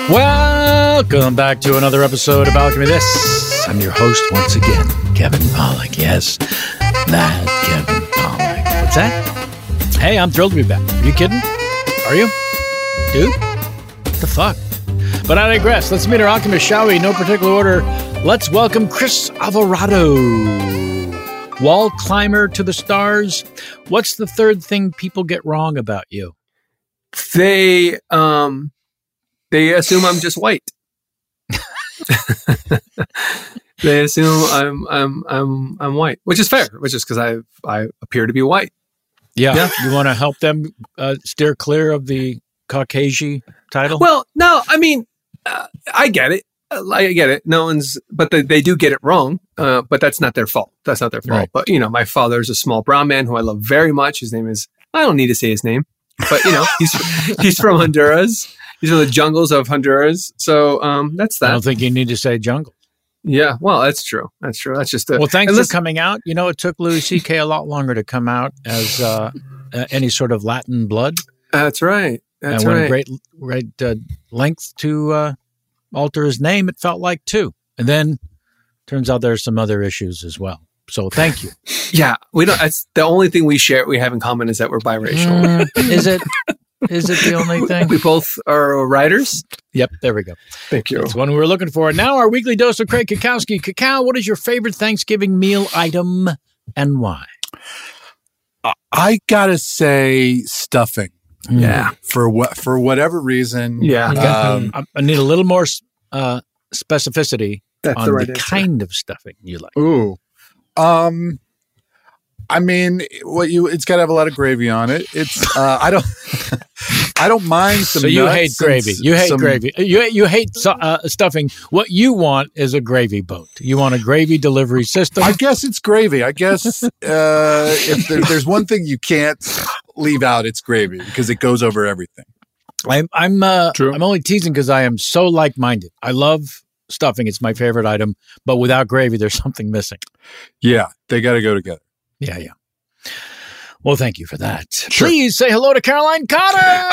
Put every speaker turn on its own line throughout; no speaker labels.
Welcome back to another episode of Alchemy This. I'm your host once again, Kevin Pollak. Yes, that Kevin Pollak. What's that? Hey, I'm thrilled to be back. Are you kidding? Are you? Dude? What the fuck? But I digress. Let's meet our alchemist, shall we? No particular order. Let's welcome Chris Alvarado. Wall climber to the stars. What's the third thing people get wrong about you?
They assume I'm just white. They assume I'm white, which is fair, which is because I appear to be white.
Yeah. You want to help them steer clear of the Caucasian title?
Well, no, I mean, I get it. I get it. No one's, but they do get it wrong. But that's not their fault. That's not their fault.
Right.
But my father's a small brown man who I love very much. His name is, I don't need to say his name, but he's from Honduras. He's from the jungles of Honduras. So that's that.
I don't think you need to say jungle.
Yeah, well, that's true. That's just
well, thanks for coming out. It took Louis C.K. a lot longer to come out as any sort of Latin blood.
That's right. That's
and
right.
Great length to alter his name, it felt like, too. And then turns out there's some other issues as well. So thank you.
Yeah, we don't. That's the only thing we have in common is that we're biracial.
Is it? Is it the only thing?
We both are writers.
Yep, there we go.
Thank you.
That's one we were looking for. Now our weekly dose of Craig Kakowski. Cacao, what is your favorite Thanksgiving meal item and why?
I gotta say stuffing.
Yeah.
For whatever reason.
Yeah.
I need a little more specificity
That's
on
the right
the
answer.
kind of stuffing you like.
Ooh. I mean, it's got to have a lot of gravy on it. It's I don't mind some.
So you
nuts
hate gravy. You hate
some,
gravy. You hate stuffing. What you want is a gravy boat. You want a gravy delivery system.
I guess it's gravy. I guess if there's one thing you can't leave out, it's gravy because it goes over everything.
I'm only teasing because I am so like-minded. I love stuffing. It's my favorite item. But without gravy, there's something missing.
Yeah, they got to go together.
Yeah. Well, thank you for that.
Sure.
Please say hello to Caroline Cotter.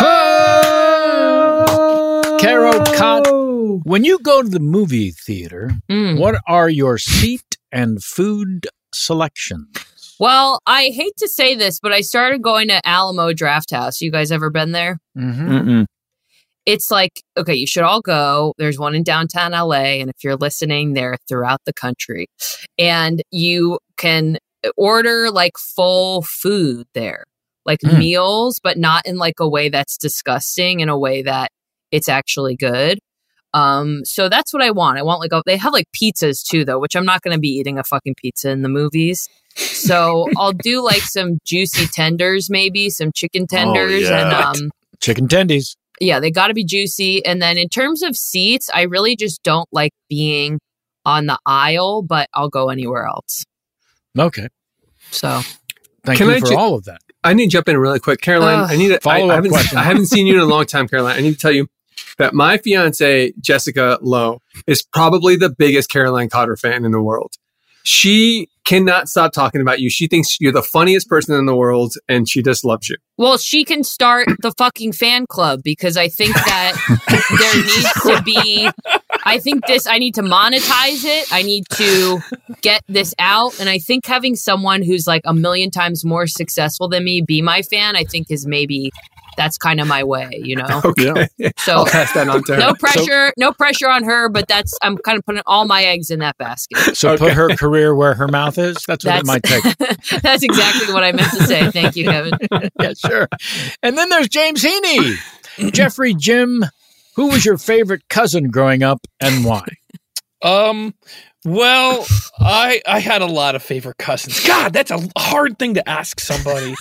Caro Cotter. When you go to the movie theater, what are your seat and food selections?
Well, I hate to say this, but I started going to Alamo Drafthouse. You guys ever been there?
Mm-hmm.
It's like, okay, you should all go. There's one in downtown LA. And if you're listening, they're throughout the country. And you can order like full food there, like meals, but not in like a way that's disgusting, in a way that it's actually good. So that's what I want. I want they have like pizzas too, though, which I'm not going to be eating a fucking pizza in the movies. So I'll do like some juicy tenders, maybe some chicken tenders and
chicken tendies.
Yeah, they got to be juicy. And then in terms of seats, I really just don't like being on the aisle, but I'll go anywhere else.
Okay.
So
thank you for all of that.
I need to jump in really quick. Caroline, I need
follow-up question.
I haven't seen you in a long time, Caroline. I need to tell you that my fiance, Jessica Lowe, is probably the biggest Caroline Cotter fan in the world. She cannot stop talking about you. She thinks you're the funniest person in the world, and she just loves you.
Well, she can start the fucking fan club, because I think that there needs to be, I need to monetize it. I need to get this out. And I think having someone who's like a million times more successful than me be my fan, I think that's kind of my way,
Okay.
So
I'll pass that on to her.
No pressure on her, but I'm kind of putting all my eggs in that basket.
So put her career where her mouth is. That's what it might take.
That's exactly what I meant to say. Thank you, Kevin.
Yeah, sure. And then there's James Heaney. Jeffrey Jim, who was your favorite cousin growing up and why?
Well, I had a lot of favorite cousins. God, that's a hard thing to ask somebody.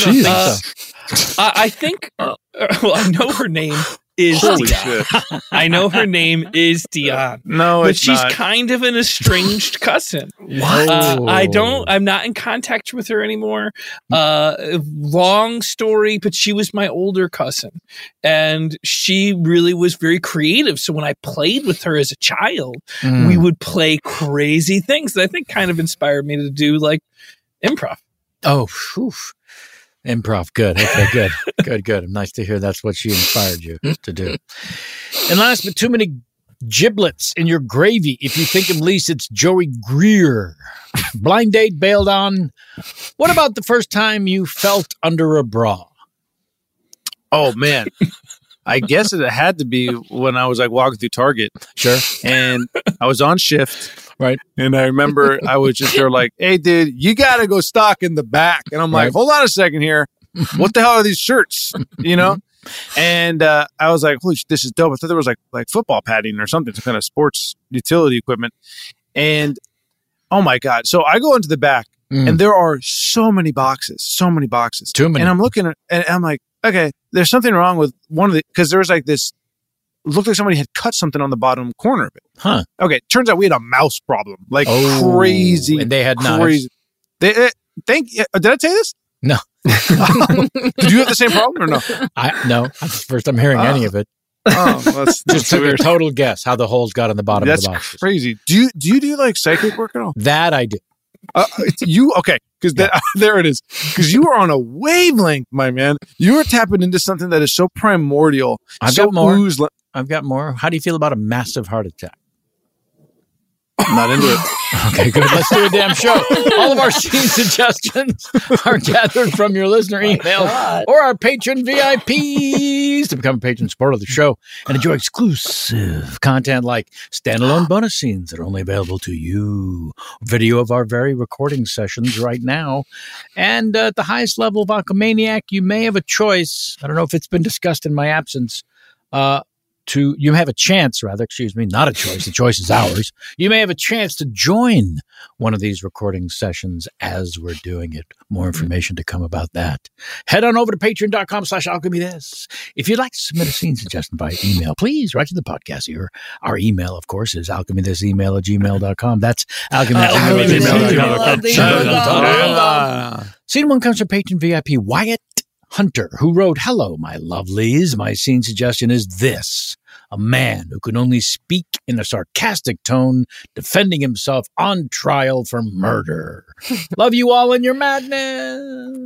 I think, I know her name is Dion. I know her name is Dion.
No,
but
it's
she's
not.
kind of an estranged cousin.
What?
I'm not in contact with her anymore. Long story, but she was my older cousin, and she really was very creative. So when I played with her as a child, we would play crazy things that I think kind of inspired me to do like improv.
Oh, whew. Improv. Good. Okay, good. Nice to hear that's what she inspired you to do. And last but too many giblets in your gravy. If you think of least, it's Joey Greer. Blind date bailed on. What about the first time you felt under a bra?
Oh, man. I guess it had to be when I was like walking through Target.
Sure.
And I was on shift.
Right.
And I remember I was just there like, hey, dude, you got to go stock in the back. And I'm like, hold on a second here. What the hell are these shirts? You know? And I was like, holy shit, this is dope. I thought there was like football padding or something, some kind of sports utility equipment. And oh my God. So I go into the back and there are so many boxes.
Too many.
And I'm looking at, and I'm like, okay, there's something wrong with one of the, because there was like this, looked like somebody had cut something on the bottom corner of it.
Huh.
Okay. Turns out we had a mouse problem. Like crazy.
And they had
crazy.
knives.
Did I tell you this?
No.
Did you have the same problem or no?
No. That's the first I'm hearing any of it.
Oh, that's
Just took a
weird.
total guess how the holes got on the bottom of the box.
That's crazy. Do you do like psychic work at all?
That I do.
Okay, because there it is. Because you are on a wavelength, my man. You are tapping into something that is so primordial.
I've got more. How do you feel about a massive heart attack?
I'm not into it.
Okay, good. Let's do a damn show. All of our scene suggestions are gathered from your listener emails or our patron VIPs to become a patron supporter of the show and enjoy exclusive content like standalone bonus scenes that are only available to you, video of our very recording sessions right now, and at the highest level of Alchemaniac, you may have a choice. I don't know if it's been discussed in my absence. You have a chance, not a choice. The choice is ours. You may have a chance to join one of these recording sessions as we're doing it. More information to come about that. Head on over to patreon.com/alchemythis. If you'd like to submit a scene suggestion by email, please write to the podcast here. Our email, of course, is alchemythisemail@gmail.com. That's alchemythisemail@gmail.com. Scene one comes from patron VIP Wyatt Hunter, who wrote, "Hello, my lovelies. My scene suggestion is this. A man who can only speak in a sarcastic tone, defending himself on trial for murder. Love you all in your madness.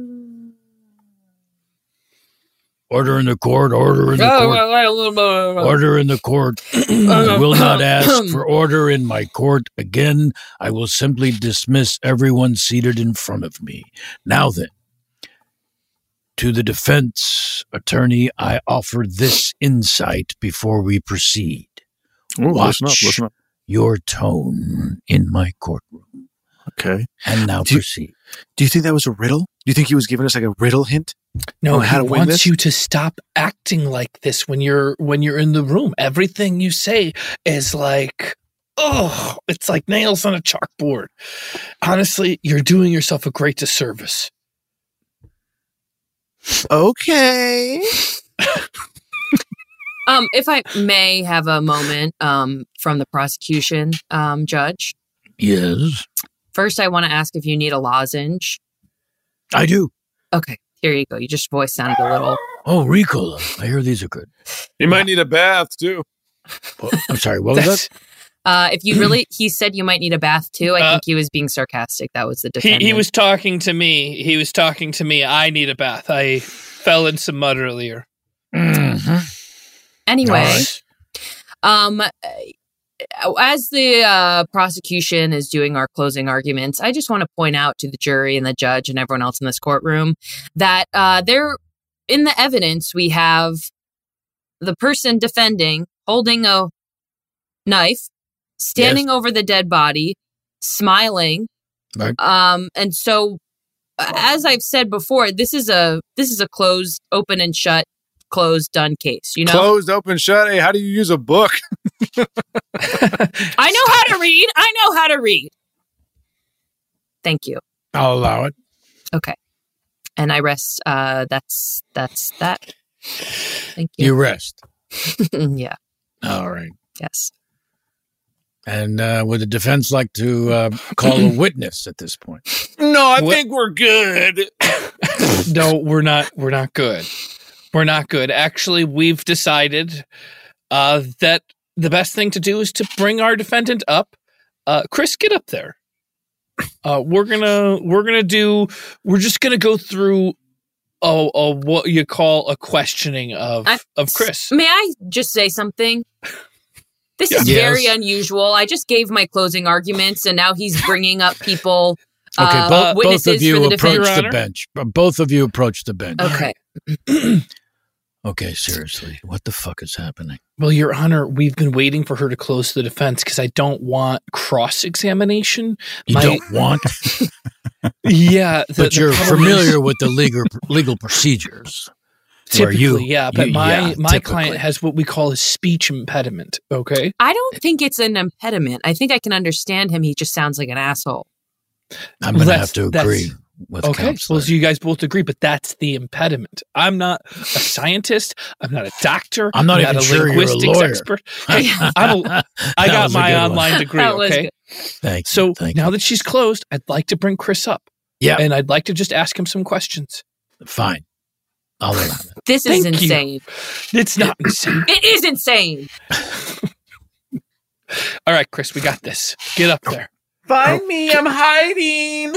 Order in the court, order in the court. Order in the court. I will not ask for order in my court again. I will simply dismiss everyone seated in front of me. Now then, to the defense attorney, I offer this insight before we proceed.
Ooh,
Watch
listen up.
your tone in my courtroom.
Okay.
And now proceed.
Do you think that was a riddle? Do you think he was giving us like a riddle hint?
No,
how
he
to win
wants
this?
you to stop acting like this when you're in the room. Everything you say is like, oh, it's like nails on a chalkboard. Honestly, you're doing yourself a great disservice.
Okay.
If I may have a moment from the prosecution, Judge.
Yes,
First, I want to ask if you need a lozenge.
I do.
Okay, here you go. You just voice sounded a little.
Oh, Ricola. I hear these are good.
You might need a bath too.
Oh, I'm sorry, what was that?
If you really, he said you might need a bath too. I think he was being sarcastic. That was the defendant.
He was talking to me. I need a bath. I fell in some mud earlier.
Mm-hmm.
Anyway,
All
as the prosecution is doing our closing arguments, I just want to point out to the jury and the judge and everyone else in this courtroom that there, in the evidence, we have the person defending holding a knife, standing over the dead body, smiling.
Right.
And so, as I've said before, this is a closed, open and shut, closed, done case. You know,
Closed, open, shut. Hey, how do you use a book?
I know how to read. Thank you.
I'll allow it.
Okay. And I rest. That's that. Thank you.
You rest.
Yeah.
All right.
Yes.
And would the defense like to call a witness at this point?
No, I think we're good.
No, we're not. We're not good. We're not good. Actually, we've decided that the best thing to do is to bring our defendant up. Chris, get up there. We're just gonna go through what you call a questioning of Chris.
May I just say something? This is very unusual. I just gave my closing arguments, and now he's bringing up people.
Okay, both
witnesses
of you
for the
approach
defense.
the bench. Both of you approach the bench.
Okay.
Okay, seriously, what the fuck is happening?
Well, Your Honor, we've been waiting for her to close the defense because I don't want cross-examination.
You don't want?
Yeah.
But you're familiar with the legal procedures.
Typically, yeah. But my
typically.
client has what we call a speech impediment, okay?
I don't think it's an impediment. I think I can understand him. He just sounds like an asshole.
I'm going to have to agree with
okay,
counselor.
well, so you guys both agree, but that's the impediment. I'm not a scientist. I'm not a doctor.
I'm not even
a
sure you're a
linguistics
lawyer.
expert. I got my online degree,
That was
okay?
good.
Thanks.
So now that she's closed, I'd like to bring Chris up.
Yeah.
And I'd like to just ask him some questions.
Fine. I'll allow it.
This is
Thank you.
insane.
It's not insane.
It is insane.
All right, Chris, we got this. Get up there.
Find me, I'm hiding.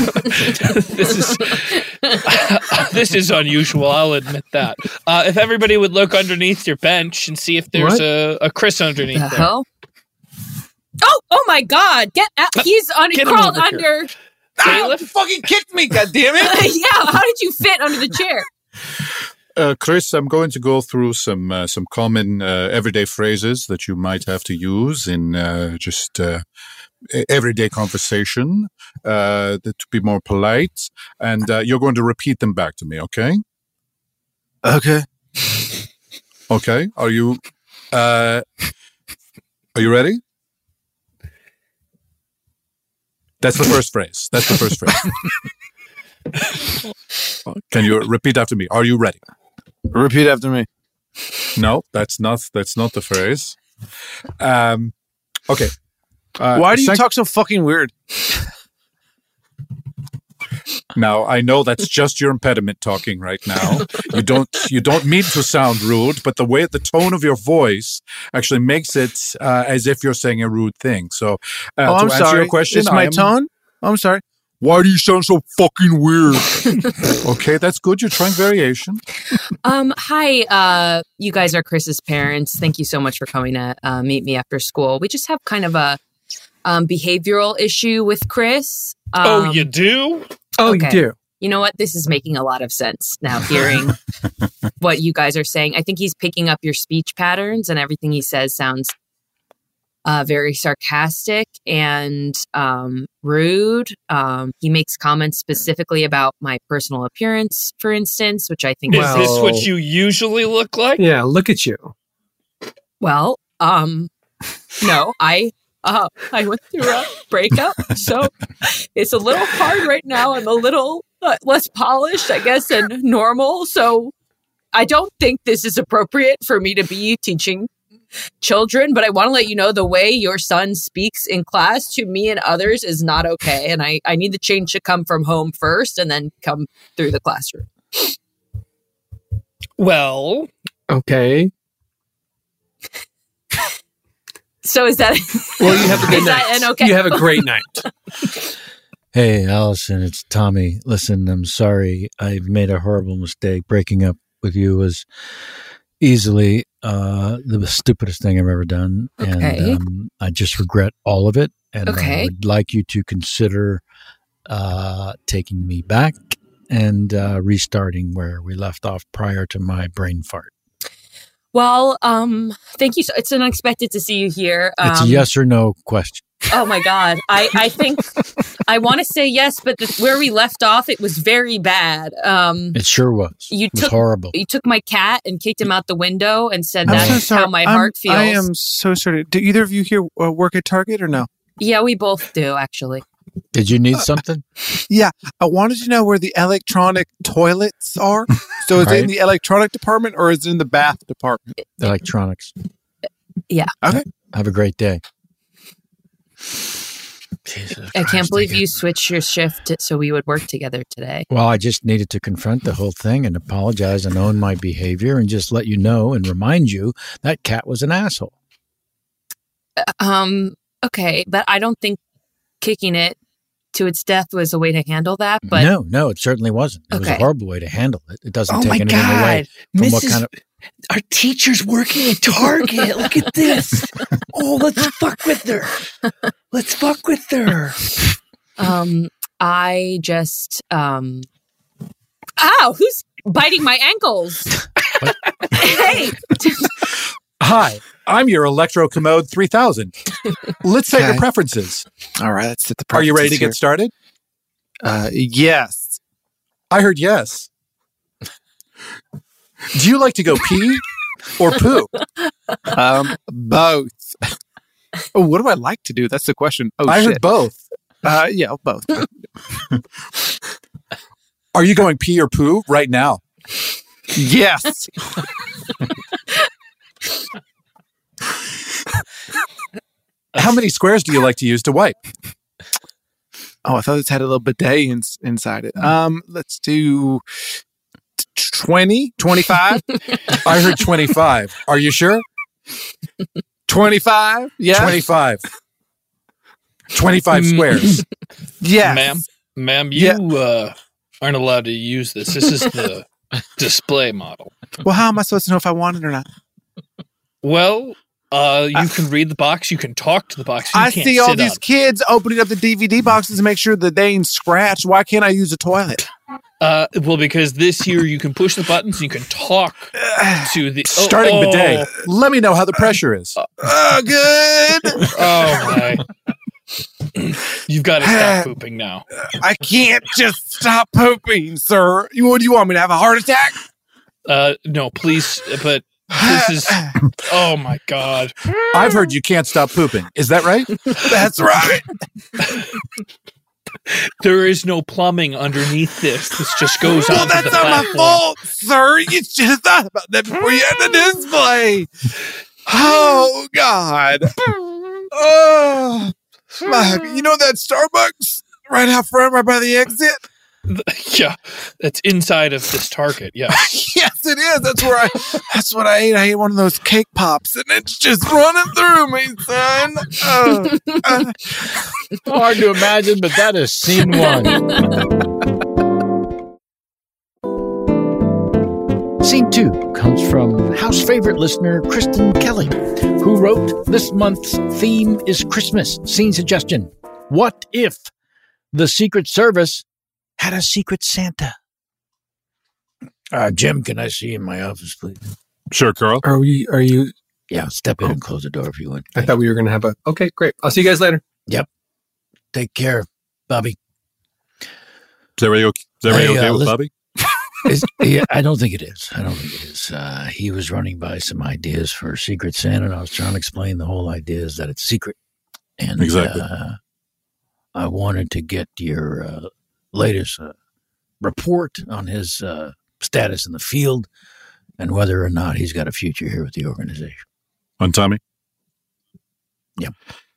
This is unusual. I'll admit that. If everybody would look underneath your bench and see if there's a Chris underneath
The
there.
hell? Oh my God! Get out! He's
Get him
crawled
over here.
under.
Bailiff?
Fucking kicked me, goddammit.
Yeah, how did you fit under the chair?
Chris, I'm going to go through some common everyday phrases that you might have to use in just everyday conversation to be more polite, and you're going to repeat them back to me, okay?
Okay.
Okay. Are you ready? That's the first phrase. Can you repeat after me? Are you ready?
Repeat after me.
No, that's not the phrase. Okay.
Why do you talk so fucking weird?
Now, I know that's just your impediment talking right now. You don't mean to sound rude, but the tone of your voice actually makes it as if you're saying a rude thing. So, to
I'm
answer
sorry.
your question,
It's my tone? I'm sorry.
Why do you sound so fucking weird? Okay, that's good. You're trying variation.
Hi, you guys are Chris's parents. Thank you so much for coming to meet me after school. We just have kind of a behavioral issue with Chris.
Oh, you do?
Oh,
Okay.
you do.
You know what? This is making a lot of sense now, hearing what you guys are saying. I think he's picking up your speech patterns, and everything he says sounds very sarcastic and rude. He makes comments specifically about my personal appearance, for instance, which I think
Is
is
this what you usually look like?
Yeah, look at you.
well. No, I went through a breakup, so it's a little hard right now. I'm a little less polished, I guess, than normal. So I don't think this is appropriate for me to be teaching children, but I want to let you know the way your son speaks in class to me and others is not okay. And I need the change to come from home first and then come through the classroom.
Well,
Okay.
So is that
Well, you have a good
Is that
night.
an okay?
You have a great night.
Hey, Allison, it's Tommy. Listen, I'm sorry. I've made a horrible mistake. Breaking up with you was easily the stupidest thing I've ever done.
Okay.
And I just regret all of it. And I
Okay.
would like you to consider taking me back and restarting where we left off prior to my brain fart.
Well, thank you. So it's unexpected to see you here.
It's a yes or no question.
Oh my God. I think I want to say yes, but where we left off, it was very bad.
It sure was.
You
It was
took-
horrible.
You took my cat and kicked him out the window and said
I'm
that's
so sorry.
how my heart feels.
I am so sorry. Do either of you here work at Target or no?
Yeah, we both do, actually.
Did you need something?
Yeah, I wanted to know where the electronic toilets are. So is it in
Right.
the electronic department or is it in the bath department?
Electronics.
Yeah.
Okay.
Have a great day. Jesus
I can't
Christ,
believe
get-
you switched your shift so we would work together today.
Well, I just needed to confront the whole thing and apologize and own my behavior and just let you know and remind you that cat was an asshole.
Okay, but I don't think kicking it to its death was a way to handle that. But
No, it certainly wasn't. It was a
Okay.
horrible way to handle it. It doesn't
Oh
take
my
anything away
God.
from what
Mrs.
kind of.
Our teacher's working at Target. Look at this. Oh, let's fuck with her. Let's fuck with her.
I just ow, who's biting my ankles? Hey,
Hi, I'm your Electro Commode 3000. Let's set your
Okay.
preferences.
All right, let's set the
Are you ready to
preferences
get started?
here. Yes.
I heard yes. Do you like to go pee or poo?
Both. Oh, what do I like to do? That's the question. Oh,
I
shit.
heard both.
Yeah, both.
Are you going pee or poo right now?
Yes.
How many squares do you like to use to wipe?
Oh, I thought this had a little bidet inside it. Let's do 20, 25,
I heard 25. Are you sure?
25. Yeah.
25. 25 squares.
Yes.
Ma'am, you aren't allowed to use this. This is the display model.
Well, how am I supposed to know if I want it or not?
Well, you can read the box. You can talk to the box. You
I
can't
see all
sit
these
on
kids opening up the DVD boxes to make sure that they ain't scratched. Why can't I use a toilet?
Well, because this here you can push the buttons and you can talk to the
Starting bidet. Let me know how the pressure is.
Oh, good.
Oh my! You've got to stop pooping now.
I can't just stop pooping, sir. What do you want me to have a heart attack?
No, please. But this is. Oh my God!
I've heard you can't stop pooping. Is that right?
That's right.
There is no plumbing underneath this. This just goes
Well,
onto
that's
the
not my
platform.
fault, sir. You should have thought about that before you had the display. Oh, God. Oh, you know that Starbucks right out front, right by the exit?
Yeah, that's inside of this Target. Yeah.
Yes, it is. That's what I ate. I ate one of those cake pops, and it's just running through me, son.
Hard to imagine, but that is scene one. Scene two comes from house favorite listener Kristen Kelly, who wrote, "This month's theme is Christmas. Scene suggestion: what if the Secret Service had a Secret Santa?" Jim, can I see you in my office, please?
Sure, Carl.
Are you?
Yeah, step in and close the door if you would.
I thought we were going to have a. Okay, great. I'll see you guys later.
Take care, Bobby.
Is everybody okay with
listen-
Bobby?
Yeah, I don't think it is. He was running by some ideas for Secret Santa, and I was trying to explain the whole idea is that it's secret. And
Exactly.
I wanted to get your latest report on his status in the field and whether or not he's got a future here with the organization.
On Tommy?
Yep.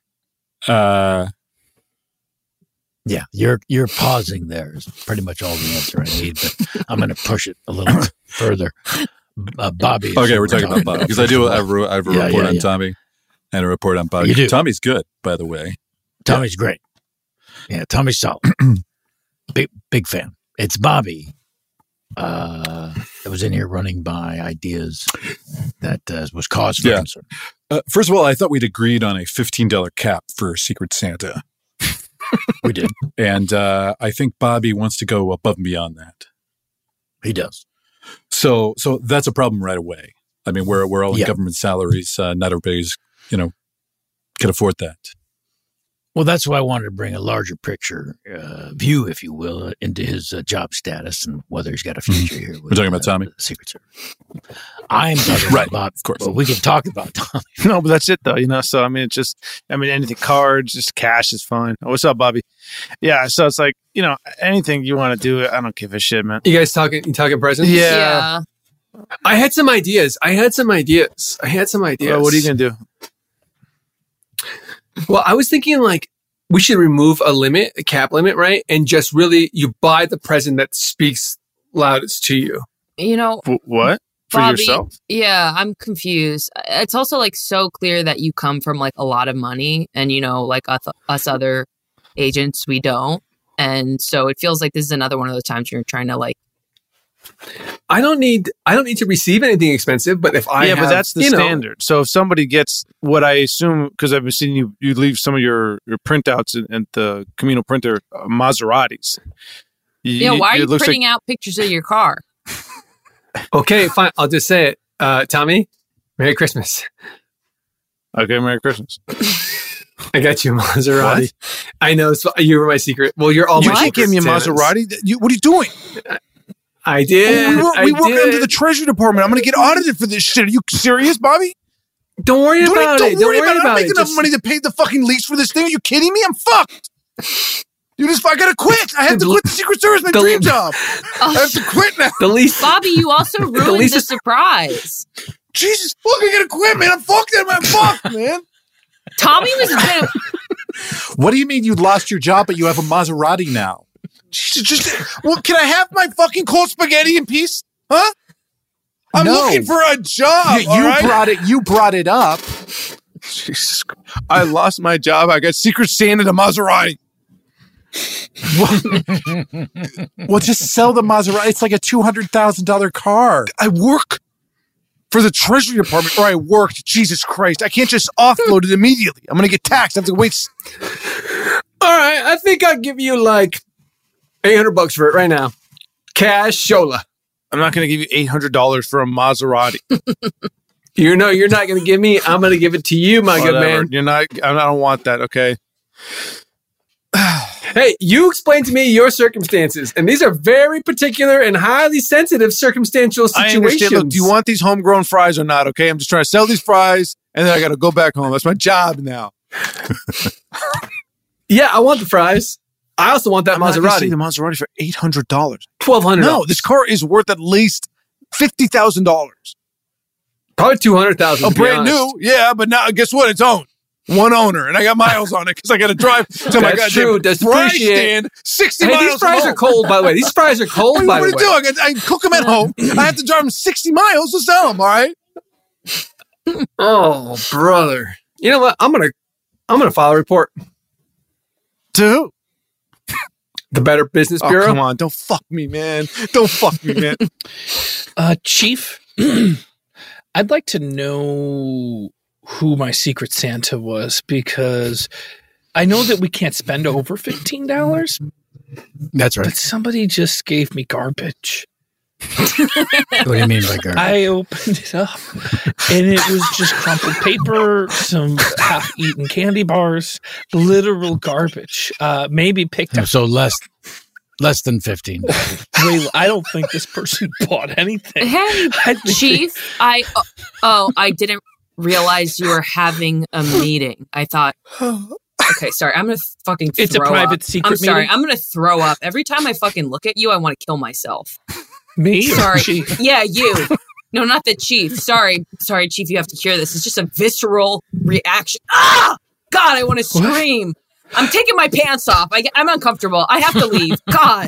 Yeah,
you're pausing there is pretty much all the answer I need, but I'm going to push it a little further. Bobby.
Okay, we're talking about Bobby because I do. I have a
Yeah,
report on
yeah.
Tommy and a report on Bobby.
You do.
Tommy's good, by the way.
Tommy's great. Yeah, Tommy's solid. big fan. It's Bobby. That was in here running by ideas that was cause for
Yeah.
concern.
First of all, I thought we'd agreed on a $15 cap for Secret Santa,
We did.
and I think Bobby wants to go above and beyond that.
He does.
So that's a problem right away. I mean, we're all in
Yeah.
government salaries. Not everybody's can afford that.
Well, that's why I wanted to bring a larger picture view, if you will, into his job status and whether he's got a future here. With,
We're talking about Tommy?
the Secret Service. I'm talking
Right,
about,
of course.
Well, we can talk about Tommy.
No, but that's it though, So I mean, anything cards, just cash is fine. What's up, Bobby? Yeah, so it's like anything you want to do, I don't give a shit, man.
You guys talking presents?
Yeah.
I had some ideas.
What are you gonna do?
Well, I was thinking we should remove a cap limit, right? And just really, you buy the present that speaks loudest to you.
What for
Bobby,
yourself?
Yeah, I'm confused. It's also so clear that you come from a lot of money, and us other agents, we don't. And so it feels like this is another one of those times you're trying to like.
I don't need to receive anything expensive, but if I have,
but that's the standard. So if somebody gets what I assume, because I've been seeing you leave some of your printouts at the communal printer, Maseratis.
Why are you printing out pictures of your car?
Okay, fine. I'll just say it. Tommy, Merry Christmas.
Okay, Merry Christmas.
I got you a Maserati. What? I know you were my secret. Well, you're all
you
my secret.
You can't give me a Maserati. What are you doing?
I did.
We work under the Treasury Department. I'm going to get audited for this shit. Are you serious, Bobby?
Don't worry about it.
Don't worry about it. I don't make enough money to pay the fucking lease for this thing. Are you kidding me? I'm fucked. I gotta quit. I have to quit the Secret Service, my dream job. I have to quit now.
Bobby, you also ruined the surprise.
Jesus, fuck! I gotta quit, man. I'm fucked. I'm fucked, man.
Tommy was gonna.
What do you mean you lost your job, but you have a Maserati now?
Can I have my fucking cold spaghetti in peace? Huh? I'm looking for a job.
You brought it up.
Jesus, I lost my job. I got Secret Santa to Maserati.
Well, just sell the Maserati. It's like a $200,000 car.
I work for the Treasury Department, or I worked. Jesus Christ. I can't just offload it immediately. I'm going to get taxed. I have to wait.
All right. I think I'll give you like $800 for it right now. Cash, Shola.
I'm not going to give you $800 for a Maserati.
You're not going to give me. I'm going to give it to you, my good man.
You're not. I don't want that. Okay.
Hey, you explain to me your circumstances, and these are very particular and highly sensitive circumstantial situations.
I understand. Look, do you want these homegrown fries or not? Okay, I'm just trying to sell these fries, and then I got to go back home. That's my job now.
Yeah, I want the fries. I also want that Maserati.
The Maserati for $800,
$1,200.
No, this car is worth at least $50,000.
Probably $200,000.
Brand new, yeah, but now guess what? It's owned. One owner, and I got miles on it because I got to drive to my goddamn fry stand 60 miles.
These fries are cold, by the way. These fries are cold, by the way.
What do I do? I cook them at home. I have to drive them 60 miles to sell them. All right.
Oh, brother! You know what? I'm gonna file a report.
To who?
The Better Business Bureau.
Come on, don't fuck me, man. Don't fuck me, man.
Chief, I'd like to know who my Secret Santa was, because I know that we can't spend over $15.
That's right.
But somebody just gave me garbage.
What do you mean by garbage?
I opened it up, and it was just crumpled paper, some half-eaten candy bars, literal garbage. Maybe picked up.
So less than 15.
Wait, I don't think this person bought anything.
Hey, Chief, I didn't realize you were having a meeting. I thought, okay, sorry, I'm gonna fucking throw up.
It's a private secret
I'm sorry,
meeting?
I'm gonna throw up. Every time I fucking look at you, I want to kill myself.
Me?
Sorry.
Chief?
Yeah, you. No, not the Chief. Sorry, Chief, you have to hear this. It's just a visceral reaction. Ah! God, I want to scream. What? I'm taking my pants off. I'm uncomfortable. I have to leave. God.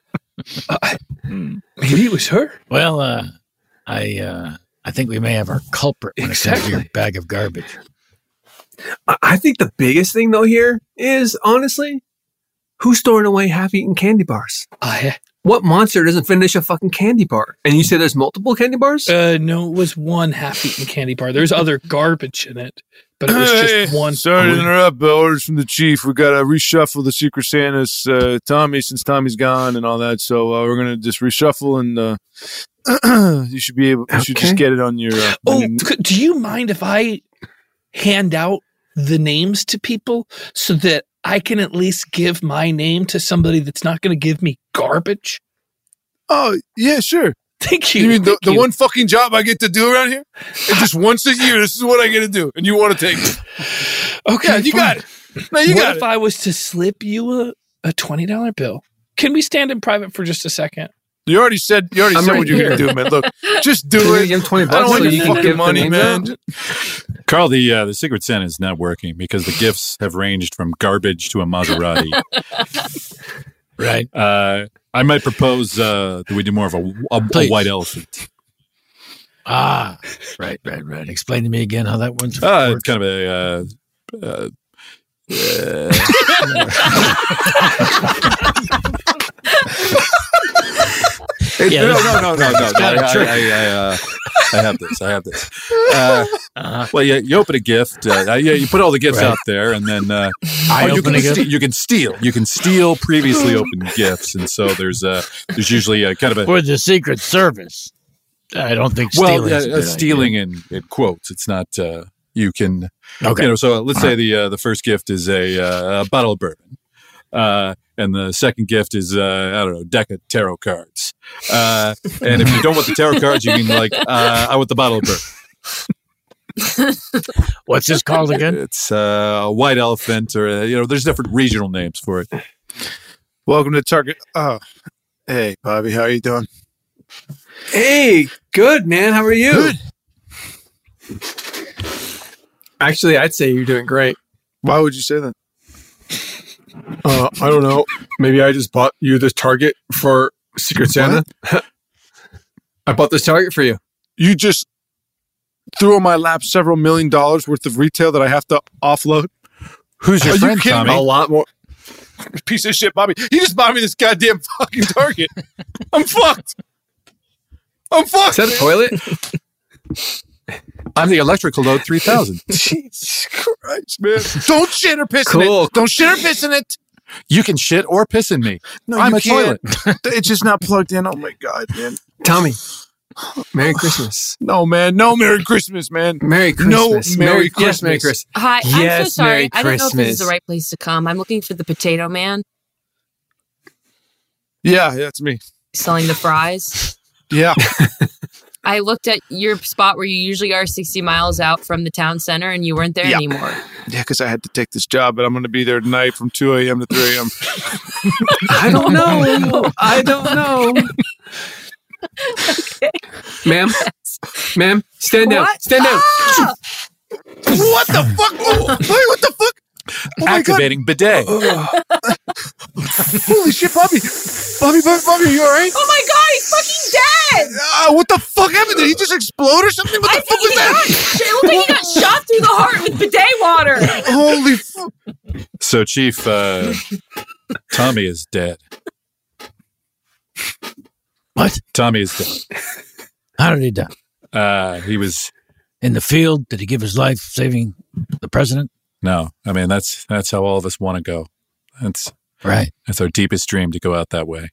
Maybe it was her.
Well, I think we may have our culprit when it comes to your bag of garbage.
I think the biggest thing, though, here is, honestly, who's storing away half-eaten candy bars? What monster doesn't finish a fucking candy bar? And you say there's multiple candy bars?
No, it was one half-eaten candy bar. There's other garbage in it, but it was just one.
Sorry to interrupt, but orders from the chief. We got to reshuffle the Secret Santa's Tommy, since Tommy's gone and all that. So we're going to just reshuffle, and you should be able. You should just get it on your.
Do you mind if I hand out the names to people so that I can at least give my name to somebody that's not going to give me garbage?
Oh, yeah, sure.
Thank you.
You mean the one fucking job I get to do around here? And just once a year, this is what I get to do. And you want to take it.
Okay.
Yeah, you got it. No, you got it.
What if I was to slip you a $20 bill? Can we stand in private for just a second?
You already said what you're going to do, man. Look, just do it.
Give him $20
I don't want
so
your
you can
fucking
give
money, man.
Carl, the Secret Santa is not working because the gifts have ranged from garbage to a Maserati.
Right.
I might propose that we do more of a white elephant.
Ah, right. Explain to me again how that one's
It's kind of a No. I have this. Well, you open a gift. You put all the gifts out there, and then you can steal. You can steal previously opened gifts, and so there's usually a kind of a
For the Secret Service. I don't think stealing.
Well, stealing in quotes. It's not. You can.
Okay.
So let's say the first gift is a bottle of bourbon. And the second gift is, a deck of tarot cards. And if you don't want the tarot cards, you can I want the bottle of bourbon.
What's this called again?
It's a white elephant, or, there's different regional names for it.
Welcome to Target. Oh, hey, Bobby, how are you doing?
Hey, good, man. How are you?
Good.
Actually, I'd say you're doing great.
Why would you say that?
I don't know. Maybe I just bought you this Target for Secret Santa. I bought this Target for you.
You just threw on my lap several $1 million worth of retail that I have to offload.
Who's your friend, Tommy?
A lot more.
Piece of shit, Bobby. He just bought me this goddamn fucking Target. I'm fucked.
Is that a toilet?
I'm the electrical load 3000.
Jesus Christ, man. Don't shit or piss in
Cool.
it. Don't shit or piss in it.
You can shit or piss in me.
No,
I'm
you
a toilet.
can't. It's just not plugged in. Oh, my God, man.
Tommy, Merry Christmas.
No, man. No Merry Christmas, man.
Merry Christmas.
No Merry
Yes,
Christmas.
Merry Christmas.
Hi, I'm so
Yes,
sorry.
Merry
I don't know if this is the
Christmas.
right place to come. I'm looking for the Potato Man
Yeah, that's me.
selling the fries.
Yeah.
I looked at your spot where you usually are 60 miles out from the town center, and you weren't there anymore.
Yeah, because I had to take this job, but I'm going to be there tonight from 2 a.m. to 3 a.m.
I don't know.
Okay.
Ma'am, stand down.
What?
Stand down.
Ah!
What the fuck? Oh, wait, what the fuck? Oh my God.
Activating bidet.
Holy shit, Bobby. Bobby, are you all right?
Oh my God, he's fucking dead!
What the fuck happened? Did he just explode or something? What the fuck was that?
It looked like he got shot through the heart with bidet water.
Holy fuck.
So, Chief, Tommy is dead.
What?
Tommy is dead.
How did he die?
He was
In the field? Did he give his life saving the president?
no. I mean, that's how all of us want to go. That's
Right.
our deepest dream, to go out that way.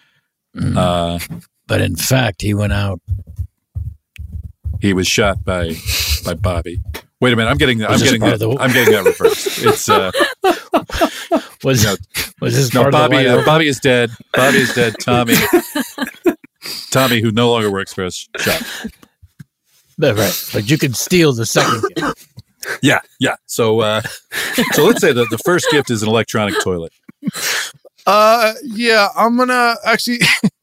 But in fact, he went out.
He was shot by Bobby. Wait a minute, I'm getting that reversed. It's
Was this
no,
part
Bobby.
of the
Bobby is dead. Bobby is dead. Tommy, who no longer works for us, shot.
Right. But you can steal the second gift.
Yeah. So let's say the first gift is an electronic toilet.
Yeah, I'm gonna actually,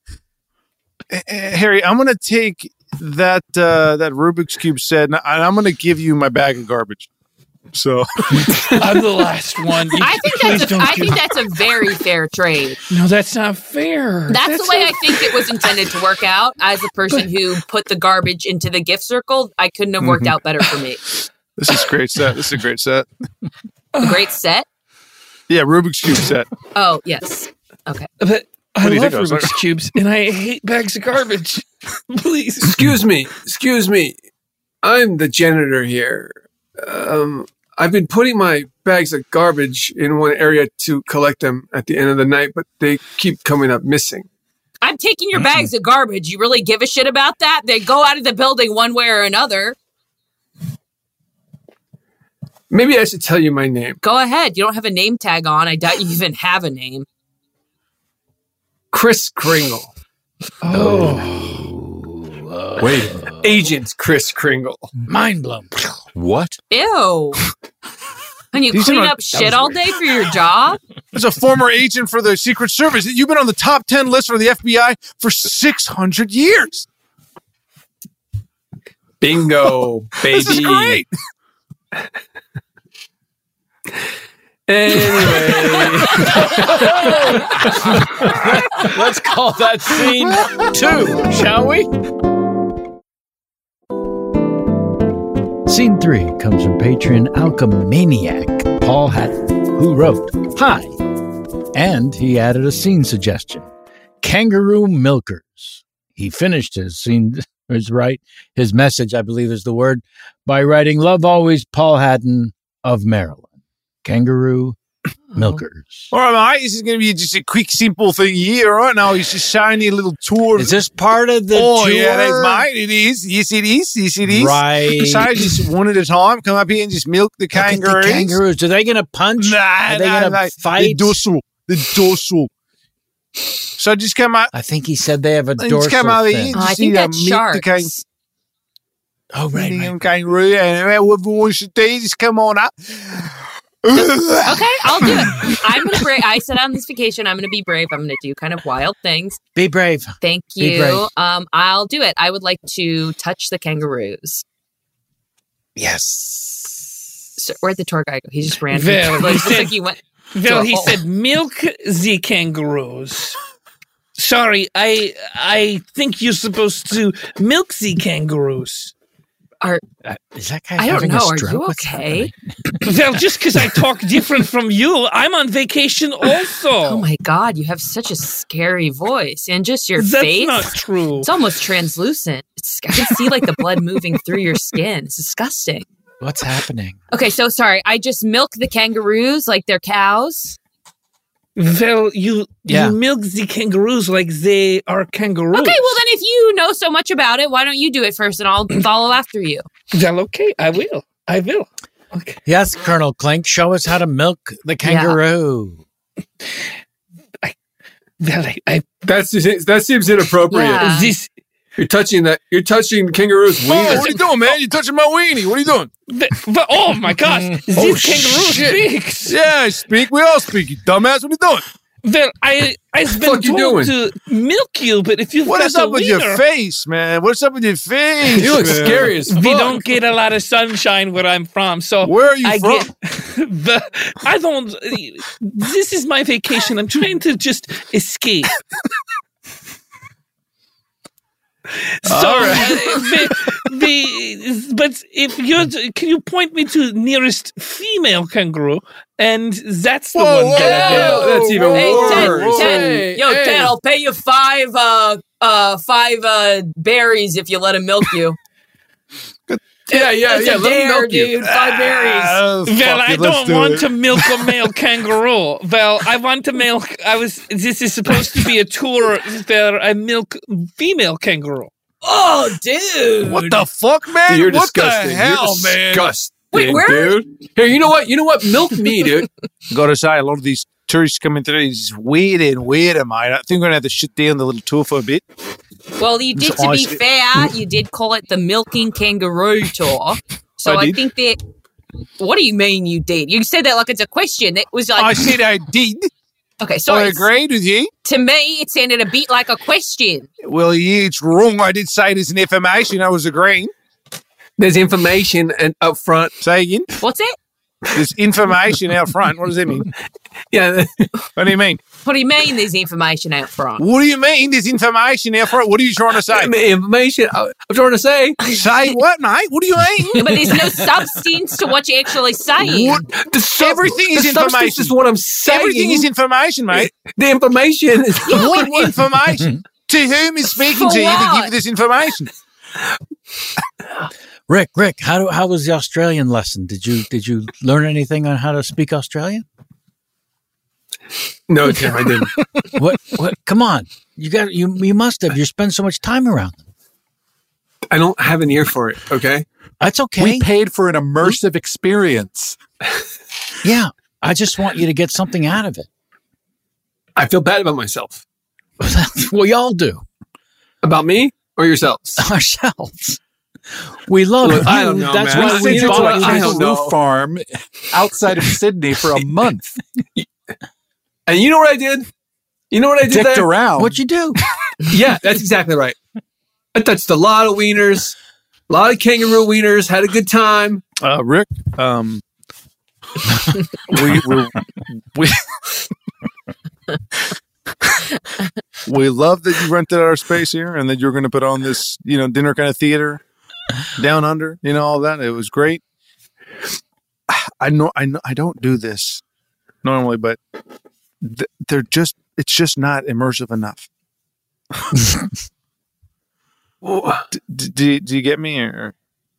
Harry, I'm gonna take that Rubik's Cube set, and I'm gonna give you my bag of garbage. So
I'm the last one.
I think that's a very fair trade.
No, that's not fair.
That's the way I think it was intended to work out. As a person who put the garbage into the gift circle, I couldn't have worked out better for me.
this is a great set. This is a great set.
A great set.
Yeah, Rubik's Cube set.
Oh yes. Okay.
But I
do you
love
think I was
Rubik's Cubes, and I hate bags of garbage. Please.
Excuse me. I'm the janitor here. I've been putting my bags of garbage in one area to collect them at the end of the night, but they keep coming up missing.
I'm taking your bags of garbage. You really give a shit about that? They go out of the building one way or another.
Maybe I should tell you my name.
Go ahead. You don't have a name tag on. I doubt you even have a name.
Chris Kringle.
Wait,
Agent Chris Kringle.
Mind blown.
what?
Ew. And you
These
clean
are-
up shit all day for your job?
As a former agent for the Secret Service, you've been on the top 10 list for the FBI for 600 years.
Bingo, baby.
This is great.
Anyway,
Let's call that scene 2, shall we? Scene 3 comes from patron Alchemaniac Paul Hatton. who wrote, "Hi." And he added a scene suggestion. Kangaroo milkers. He finished his scene, his message, I believe is the word, by writing, "Love always, Paul Haddon of Maryland." Kangaroo milkers.
All right, mate. This is going to be just a quick, simple thing here, right? Now he's just showing you a little tour.
Is this part of the tour?
Yeah, it is, mate. It is. Yes, it is. Yes, it is.
Right.
So just one at a time. Come up here and just milk the kangaroos.
The kangaroos. Are they going to punch?
Nah,
Are they going to fight?
The dorsal. So just come up.
I think he said they have a dorsal
Just come over
fin.
here.
I think that's sharks.
Oh, right.
Kangaroo. And whoever wants to do, just come on up.
Okay, I'll do it. I'm gonna brave. I said on this vacation, I'm gonna be brave. I'm gonna do kind of wild things.
Be brave.
Thank
Be
you.
brave.
I'll do it. I would like to touch the kangaroos.
Yes.
So, where'd the tour guide go? He just ran.
Well, he
Looks
said-
like he went.
Well,
to a
he
hole.
said milk the kangaroos. Sorry, I think you're supposed to milk the kangaroos.
Is that guy
I don't
having
know.
a
Are
stroke?
you
What's
okay?
happening?
Well, just because I talk different from you, I'm on vacation also.
Oh my God, you have such a scary voice, and just your
That's
face.
not true.
It's almost translucent. I can see like the blood moving through your skin. It's disgusting.
What's happening?
Okay, so sorry. I just milk the kangaroos like they're cows.
Well, you
Yeah.
milk the kangaroos like they are kangaroos.
Okay, well then, if you know so much about it, why don't you do it first, and I'll follow after you.
Well, okay, I will. Okay.
Yes, Colonel Clink, show us how to milk the kangaroo.
Well, I
That seems inappropriate.
Yeah.
this.
You're touching the kangaroo's
Oh,
wiener.
what are you doing, man? You're touching my weenie. What are you doing?
But, oh my gosh, this kangaroo speaks.
Yeah, I speak. We all speak, you dumbass. What are you doing?
Well, I've been
fuck you
told
doing?
to milk you, but if you've
What
got
is
a
up with
wiener,
your face, man? What's up with your face?
You look
man?
scary as fuck.
we don't get a lot of sunshine where I'm from. So
Where are you from?
I don't. This is my vacation. I'm trying to just escape. So, but if you can you point me to nearest female kangaroo, and that's the
Whoa,
one that I
whoa.
will.
That's even
Hey,
worse.
Ted,
Hey,
yo,
hey.
Ted, I'll pay you five berries if you let him milk you.
Yeah.
That's a
Let me
dare,
milk you.
dude. 5 berries.
Oh,
Well,
fuck
I
it, let's
don't
do
want
it.
to milk a male kangaroo. Well, I want to milk. This is supposed to be a tour where I milk female kangaroo.
Oh, dude.
What the fuck, man?
You're
what
disgusting.
the hell,
You're
man?
disgusting,
Wait, where-
dude. Here, you know what? Milk me, dude.
Gotta say, a lot of these tourists coming through is weirder and weirder, mate. I think we're gonna have to shut down the little tour for a bit.
Well, you did, to be fair, you did call it the Milking Kangaroo Tour. So
I
I
did.
think that. What do you mean you did? You said that like it's a question. It was like.
I said I did.
Okay,
I
sorry.
agreed with you.
To me, it sounded a bit like a question.
Well, yeah, it's wrong. I did say there's an information. I was agreeing.
There's information up front.
Say again.
What's it?
There's information out front. What does that mean?
Yeah.
What do you mean?
What do you mean there's information out front?
What do you mean? There's information out front. What are you trying to say?
Information. I'm trying to say.
Say what, mate? What do you mean?
But there's no substance to what you're actually saying.
What? Everything is
the substance
information.
is what I'm saying.
Everything is information, mate.
The information is
What information? To whom is speaking
For
to you to
what?
give this information?
Rick, how was the Australian lesson? Did you learn anything on how to speak Australian?
No, Tim, I didn't.
What? Come on, you must have. You spend so much time around them.
I don't have an ear for it. Okay.
That's okay.
We paid for an immersive experience.
Yeah, I just want you to get something out of it.
I feel bad about myself.
We all do.
About me or yourselves?
Ourselves. We love
Look,
you.
I don't know,
That's
man.
why
We
we
sent you to
bought
a
you.
I don't
kangaroo
know.
farm outside of Sydney for a month.
And you know what I did? You know what I did
Dicked
there?
around.
What'd you do?
Yeah, that's exactly right. I touched a lot of wieners, a lot of kangaroo wieners, had a good time.
Rick, we love that you rented our space here and that you're going to put on this, dinner kind of theater down under, all that. It was great. I know, I don't do this. normally, but it's just not immersive enough. Do you get me? Or?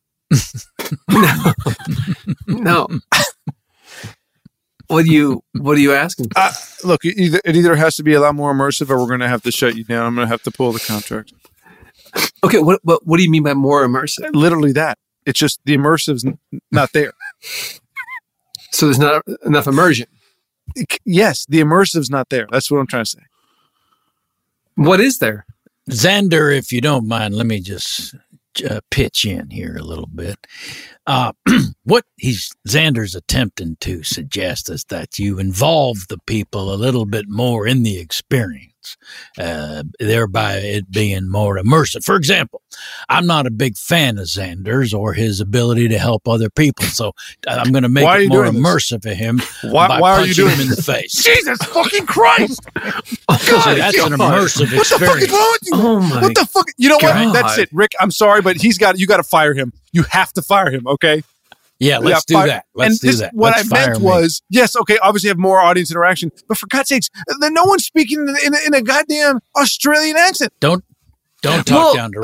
No. What are you asking for?
Look, it either has to be a lot more immersive, or we're going to have to shut you down. I'm going to have to pull the contract.
Okay, what do you mean by more immersive?
Literally that. It's just the immersive's not there.
So there's not enough immersion.
Yes, the immersive's not there. That's what I'm trying to say.
What is there?
Xander, if you don't mind, let me just pitch in here a little bit. What Xander's attempting to suggest is that you involve the people a little bit more in the experience, thereby it being more immersive. For example, I'm not a big fan of Xander's or his ability to help other people, so I'm going to make it more immersive for him by punching him in the face.
Jesus fucking Christ!
God, that's an immersive experience.
What the fuck is wrong with you?
Oh my!
What the fuck? You know
God.
what? That's it, Rick. I'm sorry, but you got to fire him. You have to fire him. Okay.
Yeah, let's do that. Let's do that.
What I meant was, yes, okay, obviously have more audience interaction, but for God's sakes, then no one's speaking in a goddamn Australian accent.
Don't talk down to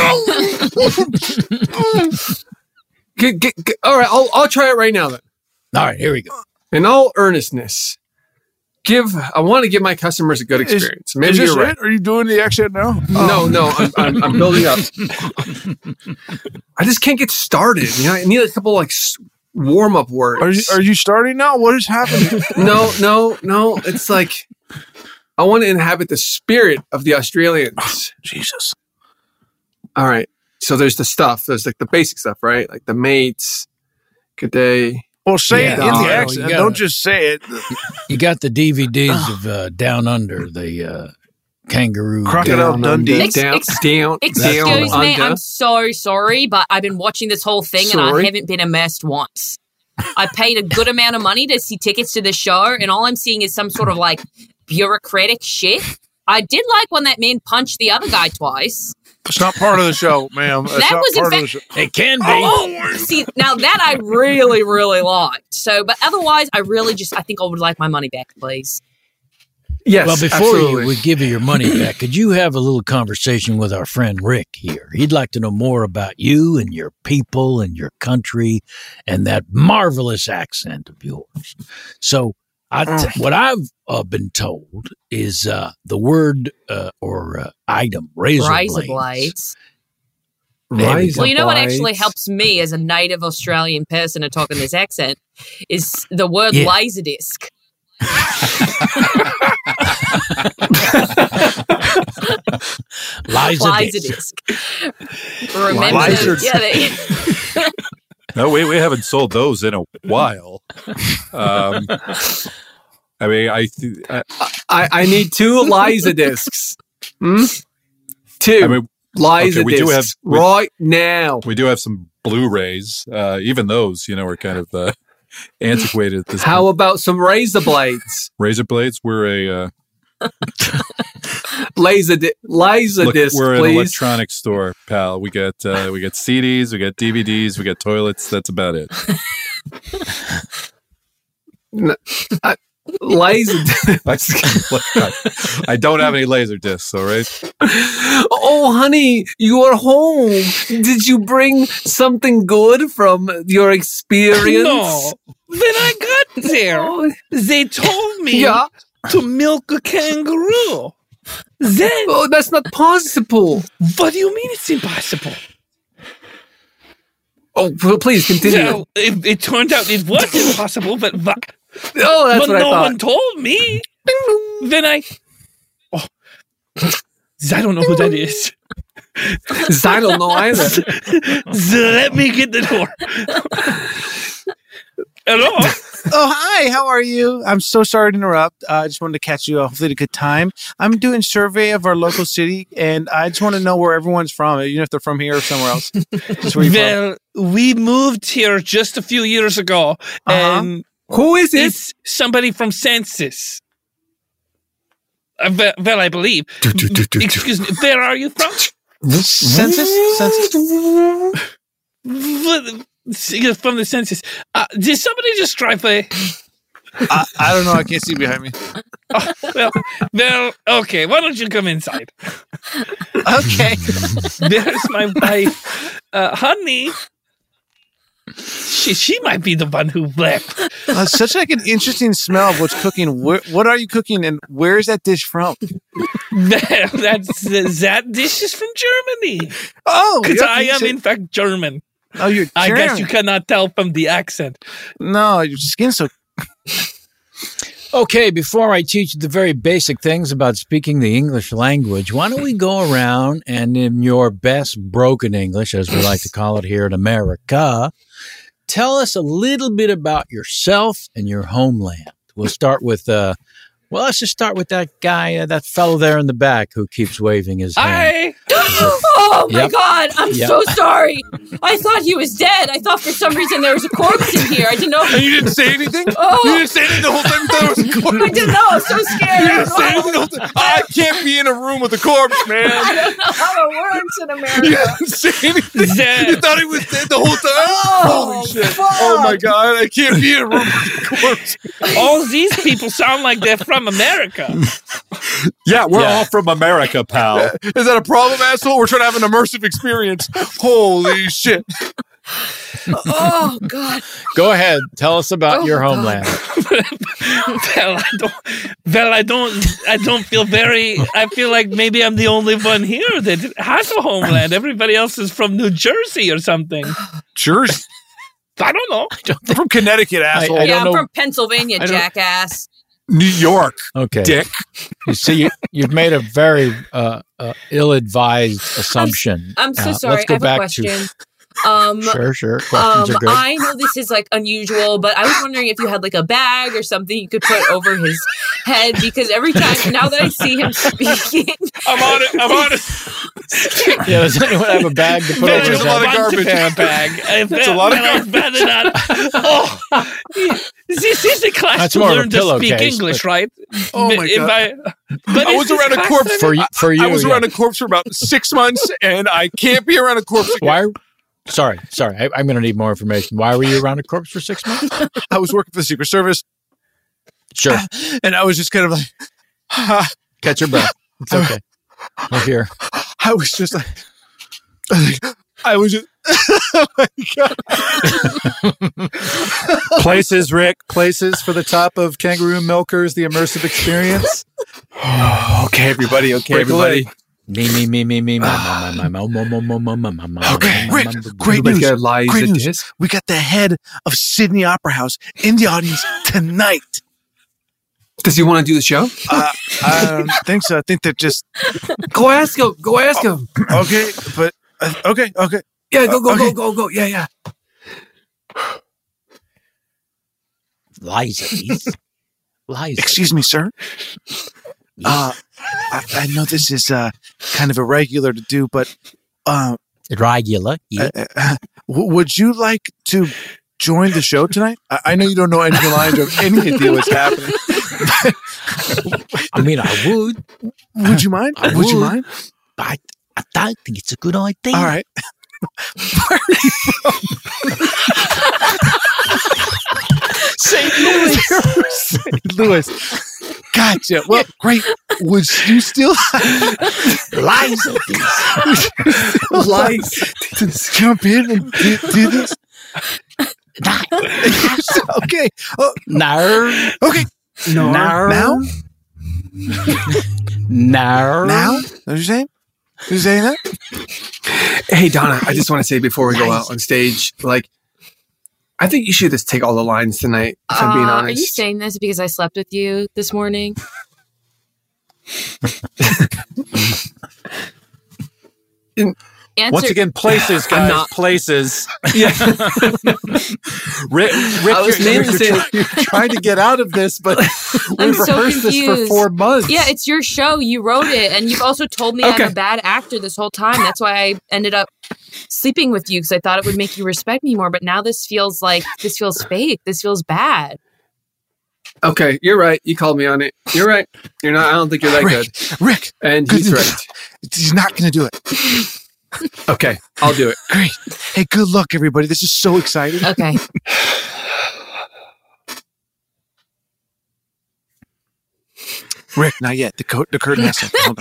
Rick.
All right, I'll try it right now then.
All right, here we go.
In all earnestness, I want to give my customers a good experience. Maybe you're right.
Are you doing the accent now?
No, I'm building up. I just can't get started. You know, I need a couple like warm up words.
Are you starting now? What is happening?
No. It's like I want to inhabit the spirit of the Australians.
Jesus.
All right. So there's the stuff. There's like the basic stuff, right? Like the mates. Good day.
Well, say it in the
you
accent.
gotta-
Don't just say it.
You got the DVDs of Down Under, the kangaroo.
Crocodile Dundee.
Down
Excuse me,
under.
I'm so sorry, but I've been watching this whole thing and I
Sorry?
haven't been immersed once. I paid a good amount of money to see tickets to the show, and all I'm seeing is some sort of like bureaucratic shit. I did like when that man punched the other guy twice.
It's not part of the show, ma'am. It's
That
not
was in
part of the
fact-
show.
It can be.
Oh, see, now that I really, really liked. So, but otherwise, I think I would like my money back, please.
Yes.
Well, before
absolutely.
we give you your money back, could you have a little conversation with our friend Rick here? He'd like to know more about you and your people and your country and that marvelous accent of yours. So, what I've been told is the word or item, razor blades.
Well, you know what actually helps me as a native Australian person to talk in this accent is the word laserdisc.
Laserdisc.
Remember?
Laserdisc.
Yeah,
No, we haven't sold those in a while. I mean,
I need 2 Liza discs. 2
I mean,
Liza
okay, we do
discs
have-
right now.
we do have some Blu-rays. Even those, are kind of antiquated at this
How
point.
about some razor blades?
Razor blades? We're a
Liza
look,
discs,
we're an
please.
electronics store, pal. We got CDs, we got DVDs, we got toilets. That's about it.
Laser discs.
I don't have any laser discs. All right.
Oh, honey, you are home. Did you bring something good from your experience?
No. When I got there, they told me
Yeah.
to milk a kangaroo. Then,
Oh, that's not possible.
what do you mean it's impossible?
Oh, please continue.
Well, it turned out it was impossible, but
Oh, that's what I
no
thought.
one told me. Then I don't know who that is.
I don't know either.
So let me get the door. Hello?
Oh, hi. How are you? I'm so sorry to interrupt. I just wanted to catch you. Hopefully, at a good time. I'm doing a survey of our local city, and I just want to know where everyone's from, even if they're from here or somewhere else. Just where you from.
Well, we moved here just a few years ago, and
Who is it?
it's somebody from Census. Well, I believe. Excuse me, where are you from?
Census?
You're from the Census. Did somebody just drive by?
I don't know. I can't see behind me.
Well, okay. Why don't you come inside?
Okay.
There's my wife, honey. She might be the one who left.
Such like an interesting smell of what's cooking. What are you cooking, and where is that dish from?
That dish is from Germany.
Oh,
Because
yeah,
I
you
am
said-
in fact German.
Oh, you're.
I guess
German.
you cannot tell from the accent.
No, your skin's so.
Okay, before I teach you the very basic things about speaking the English language, why don't we go around and in your best broken English, as we like to call it here in America, tell us a little bit about yourself and your homeland. We'll start with, let's just start with that guy, that fellow there in the back who keeps waving his hand.
Oh my
Yep.
God! I'm
Yep.
so sorry. I thought he was dead. I thought for some reason there was a corpse in here. I didn't know.
And you didn't say anything?
Oh.
You didn't say anything the whole time you thought it was a corpse?
I didn't know. I was so scared.
You didn't say anything the whole time? I can't be in a room with a corpse, man.
I don't know how it works in
You
America.
didn't say anything.
That-
You thought he was dead the whole time?
Oh,
Holy shit.
fuck.
Oh my God. I can't be in a room with a corpse.
All these people sound like they're from America.
Yeah, we're all from America, pal.
Is that a problem, asshole? We're trying to have an immersive experience. Holy shit.
Oh God.
Go ahead. Tell us about
Oh,
your
God.
homeland.
I don't feel very. I feel like maybe I'm the only one here that has a homeland. Everybody else is from New Jersey or something.
Jersey.
I don't know.
I'm from Connecticut, asshole.
I
Yeah,
don't
I'm
know.
from Pennsylvania,
I don't-
jackass.
New York,
Okay.
dick.
You see, you've made a very ill-advised assumption.
I'm so sorry.
Let's go
I have a
back
question.
Sure. Questions are good.
I know this is like unusual, but I was wondering if you had like a bag or something you could put over his head because every time now that I see him speaking,
I'm on it.
Yeah, does anyone have a bag to put
There's
over his
a lot
head?
of garbage.
Bag.
It's a lot of
I'd rather not. Oh, this is a class
That's
to
more of a
learn to speak
pillowcase,
English,
but-
right?
Oh my
If
God.
But
I
is
was
this
around a
class
corpse
to-
For you,
I was
yeah.
around a corpse for about 6 months, and I can't be around a corpse again.
Why? Sorry. I'm going to need more information. Why were you around a corpse for 6 months?
I was working for the Secret Service,
Sure.
and I was just kind of like,
Catch your breath. It's okay. We're here.
I was just like, I was just, oh my God.
Places, Rick. Places for the top of Kangaroo Milkers, the immersive experience.
Okay, everybody. Okay, everybody.
Me.
Okay, Rick, great
Everybody
news.
got lies
Great
at
news.
this.
We got the head of Sydney Opera House in the audience tonight.
Does he want to do the show?
I don't think so. I think they're just,
Go ask him. Go ask him.
okay, but, okay.
Yeah, go. Yeah.
Liza.
Excuse me, sir. I know this is kind of irregular to do, but
Regular. Yeah.
would you like to join the show tonight? I know you don't know any lines or any idea what's happening.
I mean, I would.
Would you mind?
I
Would you
would.
mind?
But I don't think it's a good idea.
All right. Where are you from? St. Louis. St. Louis. Gotcha. Well, great. Would you still
Liza.
like to jump in and do this? Okay. Oh,
No.
okay.
No.
Now?
No.
Now? What are you saying? You saying that?
Hey, Donna, I just want to say before we go out on stage, like, I think you should just take all the lines tonight, if I'm being
are you
honest.
saying this because I slept with you this morning? Answer.
Once again, places, guys.
not-
Places.
Yeah.
Rick,
I was mainly saying-
you're trying to get out of this, but
I'm
we've
so
rehearsed this for
confused.
4 months.
Yeah, it's your show. You wrote it, and you've also told me
Okay.
I'm a bad actor this whole time. That's why I ended up sleeping with you because I thought it would make you respect me more. But now this feels fake. This feels bad.
Okay, you're right. You called me on it. You're right. You're not. I don't think you're that good.
Rick,
And
good
he's
news.
right.
He's not going to do it.
Okay, I'll do it.
Great. Hey, good luck, everybody. This is so exciting.
Okay.
Rick, not yet. The curtain has to hold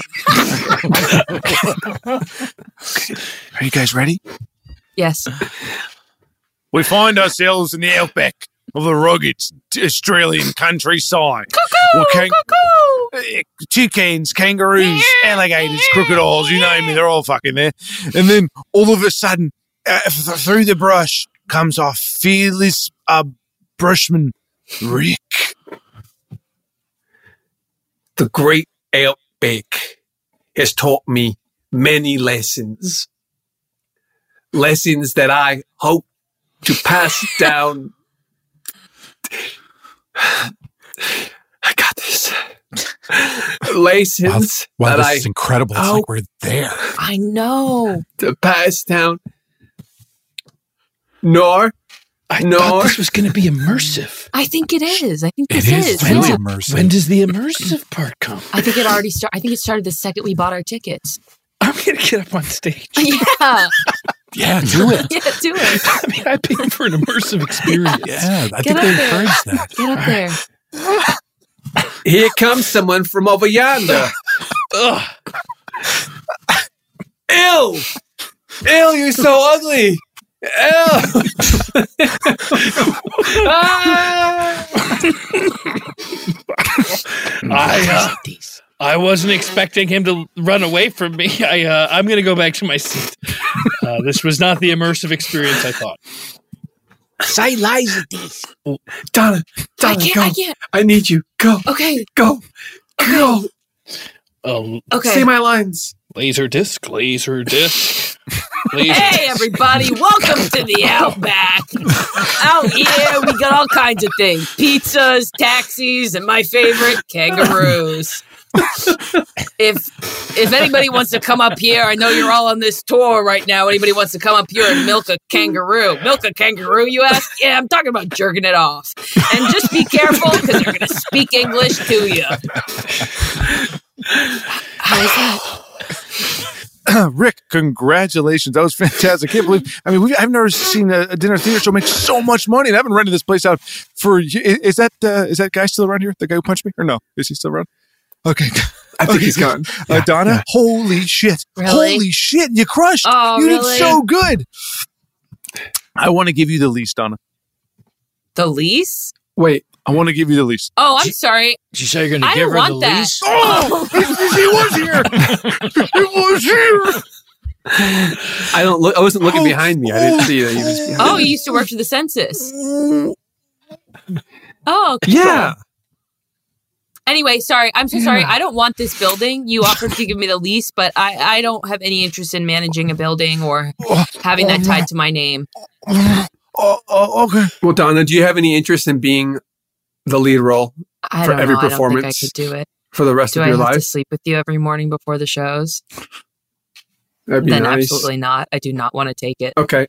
on. Okay. Are you guys ready?
Yes.
We find ourselves in the outback of the rugged Australian countryside. Toucans, kangaroos, alligators, crocodiles, you name me, they're all fucking there. And then all of a sudden, through the brush comes our fearless brushman, Rick.
The great outback has taught me many lessons. Lessons that I hope to pass down. I got this. Lessons
Wow,
that
this is incredible. It's like we're there.
I know.
to pass down. Nor
I thought this was going to be immersive.
I think it is. I think this
It is
is.
really
Yeah.
immersive.
When does the immersive part come?
I think it already started. I think it started the second we bought our tickets.
I'm going to get up on stage.
Yeah.
Yeah, do it.
Yeah, do it.
I mean, I paid for an immersive experience.
Yeah, I
Get
think
up
they
there.
encourage that.
Get up there.
here comes someone from over yonder.
Ugh.
Ew! Ew, you're so ugly! Ew! Ah!
I wasn't expecting him to run away from me. I'm going to go back to my seat. This was not the immersive experience I thought.
Say laser disc.
Donna,
I
go.
can't.
I need you. Go.
Okay.
Go. Go.
Okay.
Say my lines.
Laser disc. Laser
Hey, everybody. Welcome to the Outback. Out here, we got all kinds of things. Pizzas, taxis, and my favorite, kangaroos. If anybody wants to come up here, I know you're all on this tour right now. Anybody wants to come up here and milk a kangaroo? Milk a kangaroo, you ask? Yeah, I'm talking about jerking it off. And just be careful, because they're going to speak English to you. How is that?
Rick, congratulations. That was fantastic. I can't believe, I've never seen a dinner theater show make so much money, and I've been renting this place out for, is that guy still around here? The guy who punched me? Or no? Is he still around? Okay.
I think he's gone.
Donna, holy shit.
Really?
Holy shit. You crushed.
Oh,
you
really?
did so good. I want to give you the lease, Donna.
The lease?
Wait.
I want to give you the lease.
Oh, I'm sorry.
Did you say you're going to
I
give
don't
her the
want that.
lease?
Oh, he was here. He was here.
I wasn't looking behind me. I didn't see that he was behind
Oh,
me.
you used to work for the census. Oh, okay.
Yeah.
Anyway, sorry. I'm so sorry. I don't want this building. You offered to give me the lease, but I don't have any interest in managing a building or having that tied to my name.
Okay.
Well, Donna, do you have any interest in being the lead role
I
for
don't
every
know. I don't
performance
think I could do it.
for the rest
Do
of
I
your
have to
life?
sleep with you every morning before the shows?
That'd be
Then
nice.
absolutely not. I do not want to take it.
Okay.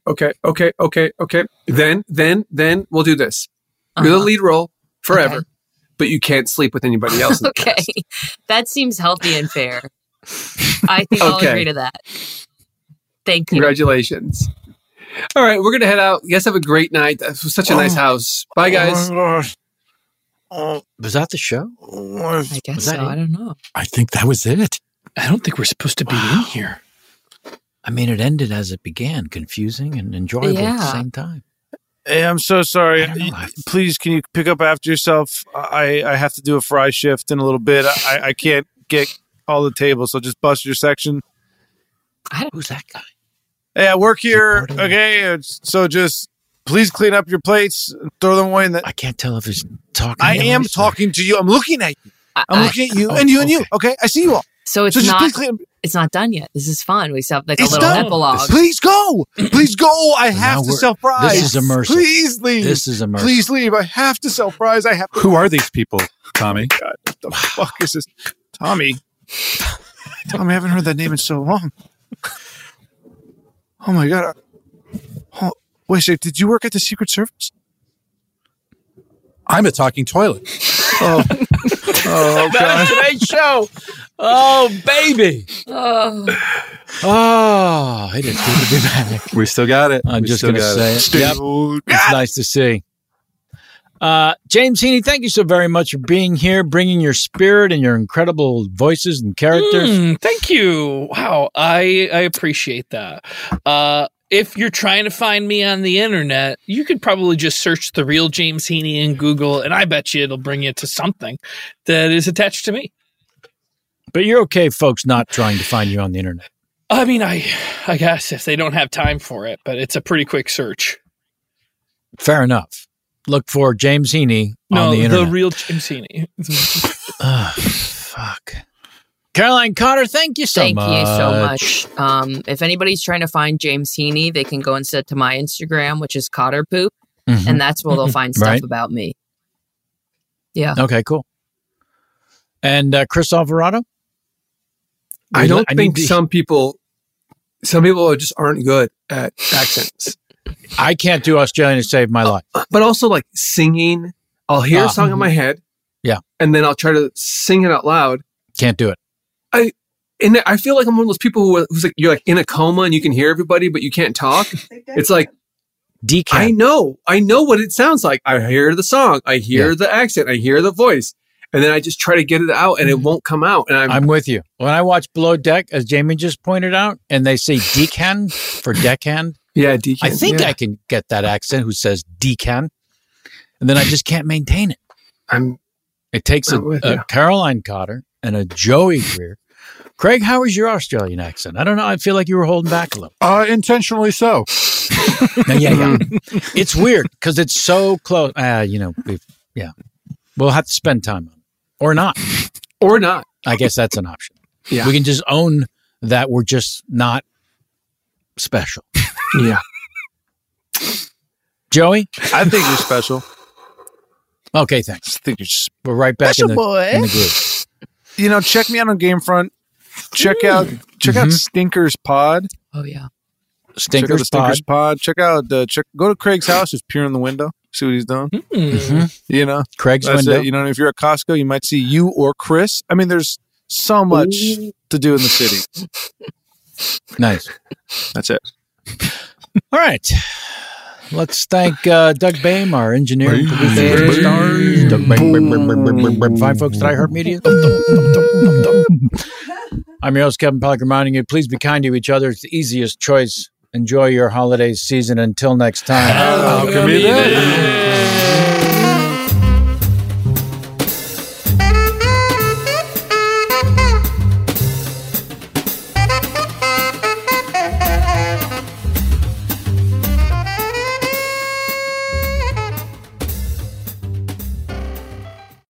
Then we'll do this. You're the
Uh-huh.
lead role forever,
Okay.
but you can't sleep with anybody else. In the
Okay.
cast.
That seems healthy and fair. I think I'll
Okay.
agree to that. Thank you.
Congratulations. All right, we're gonna head out. You guys have a great night. This was such a nice house. Bye, guys.
Was that the show?
I guess
Was
so.
that
I don't know.
I think that was it.
I don't think we're supposed to be in here.
I mean, it ended as it began, confusing and enjoyable at the
Yeah.
same time.
Hey, I'm so sorry.
I don't know.
Please, can you pick up after yourself? I have to do a fry shift in a little bit. I can't get all the tables, so just bust your section.
Who's that guy?
Hey, I work here.
part of it?
Okay, so just please clean up your plates and throw them away.
I can't tell if he's talking.
I
to
am
us or-
talking to you. I'm looking at you. I'm
I-
looking at you
oh,
and you and you.
okay.
Okay, I see you all.
So it's
So just
not.
please clean.
It's not done yet. This is fun. We still have like a
It's
little
done.
epilogue.
Please go. Please go. I
now
have to
we're-
sell fries.
this is immersive.
Please leave.
This is immersive.
Please leave. I have to sell fries. I have to.
Who are these people, Tommy?
God, what the fuck is this? Tommy. Tommy, I haven't heard that name in so long. Oh my God. Oh, wait a second. Did you work at the Secret Service?
I'm a talking toilet.
Oh, God.
Today's show. Oh, baby.
Oh,
Oh, it is good to be back.
We still got it.
I'm
We
just
still
going to
got
say it. Yep.
Dude.
It's nice to see. James Heaney, thank you so very much for being here, bringing your spirit and your incredible voices and characters.
Thank you. Wow, I appreciate that. If you're trying to find me on the internet, you could probably just search the real James Heaney in Google, and I bet you it'll bring you to something that is attached to me.
But you're okay, folks, not trying to find you on the internet.
I mean, I guess if they don't have time for it, but it's a pretty quick search.
Fair enough. Look for James Heaney on the internet.
The real James Heaney.
Fuck. Caroline Cotter, thank you so much.
Thank you so much. If anybody's trying to find James Heaney, they can go instead to my Instagram, which is Cotter Poop, and that's where they'll find stuff about me. Yeah.
Okay, cool. And Chris Alvarado?
I don't think some people just aren't good at accents.
I can't do Australian to save my life.
But also like singing, I'll hear a song in my head.
Yeah.
And then I'll try to sing it out loud.
Can't do it.
I feel like I'm one of those people who's like, you're like in a coma and you can hear everybody, but you can't talk. It's like,
decant.
I know what it sounds like. I hear the song. I hear the accent. I hear the voice. And then I just try to get it out and it won't come out. And
I'm with you. When I watch Below Deck, as Jamie just pointed out, and they say deckhand for deckhand.
Yeah, deckhand.
I think I can get that accent who says deckhand. And then I just can't maintain it. It takes a Caroline Cotter and a Joey Greer. Craig, how was your Australian accent? I don't know. I feel like you were holding back a little.
Intentionally so.
Yeah. It's weird because it's so close. We'll have to spend time on it. Or not. I guess that's an option.
Yeah.
We can just own that we're just not special.
Yeah.
Joey?
I think you're special.
Okay, thanks.
I think you're just
We're right back in the group.
Check me out on Gamefront. Check out Stinkers Pod.
Oh yeah.
Stinkers
Pod. Check out go to Craig's house, just peer in the window, see what he's doing.
Craig's window.
It. If you're at Costco, you might see you or Chris. I mean, there's so much to do in the city.
Nice.
That's it.
All right. Let's thank Doug Boehm, our engineer and producer. Stars. Doug Boehm, fine folks at iHeartMedia. I'm your host, Kevin Pollak, reminding you, please be kind to each other. It's the easiest choice. Enjoy your holiday season. Until next time.
Alchemy This.